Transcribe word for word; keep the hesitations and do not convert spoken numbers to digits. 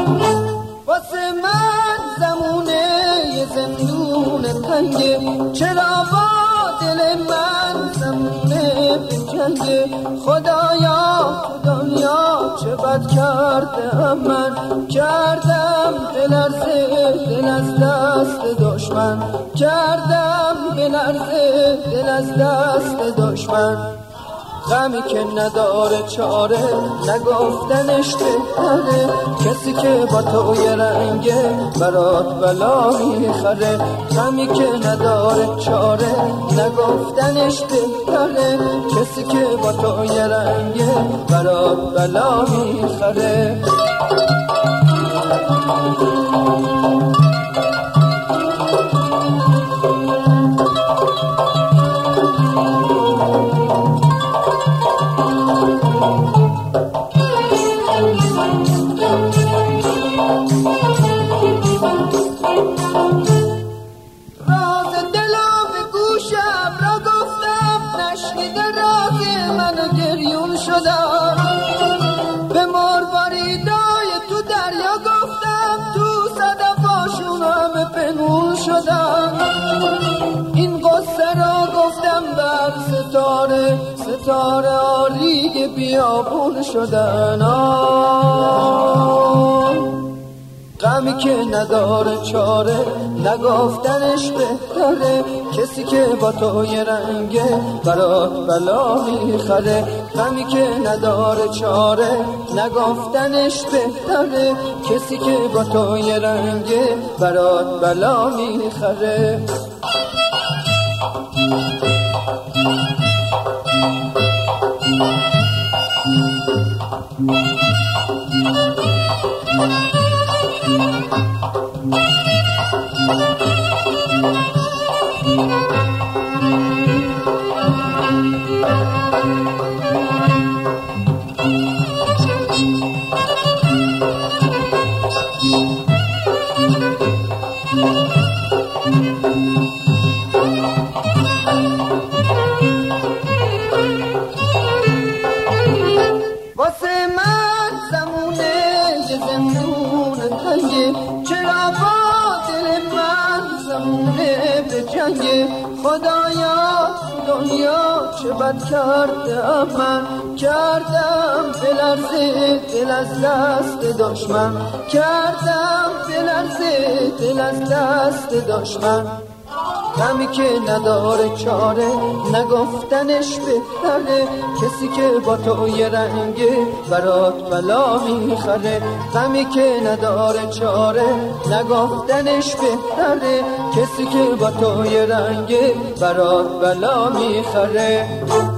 واسه من زمونه یه زندون تنگه، چرا با دل من زمونه بجنگه؟ خدایا خدایا چه بد کردم من، کردم بلرزه دل از دست دشمن، کردم بلرزه دل از دست دشمن. غمی که نداره چاره نگفتنش بهتره، کسی که با تو یه رنگه برات بلا میخره. غمی که نداره چاره نگفتنش بهتره، کسی که با تو یه رنگه برات بلا میخره. راز دلم به گوشم را گفتم، نشنیده راز منو گریون شدم. به مرواریدای تو دریا گفتم، تو صدفاشون همه پنهون شدم. این قصه را گفتم بر ستاره، ستاره آریگ بیابون شدن. غمی که نداره چاره نگفتنش بهتره، کسی که با تو یه رنگه برات بلا میخره. غمی که نداره چاره نگفتنش بهتره، کسی که با تو یه رنگه برات بلا میخره. واسه من زمونه یه زندون تنگه، چرا با دل من زمونه بجنگه؟ خدایا دنیا چه بد کردم من، کردم بلرزه دل از دست دشمن، کردم بلرزه دل از دست دشمن. غمی که نداره چاره نگفتنش بهتره، کسی که با تو یه رنگه برات بلا میخره. غمی که نداره چاره نگفتنش بهتره، کسی که با تو یه رنگه برات بلا میخره.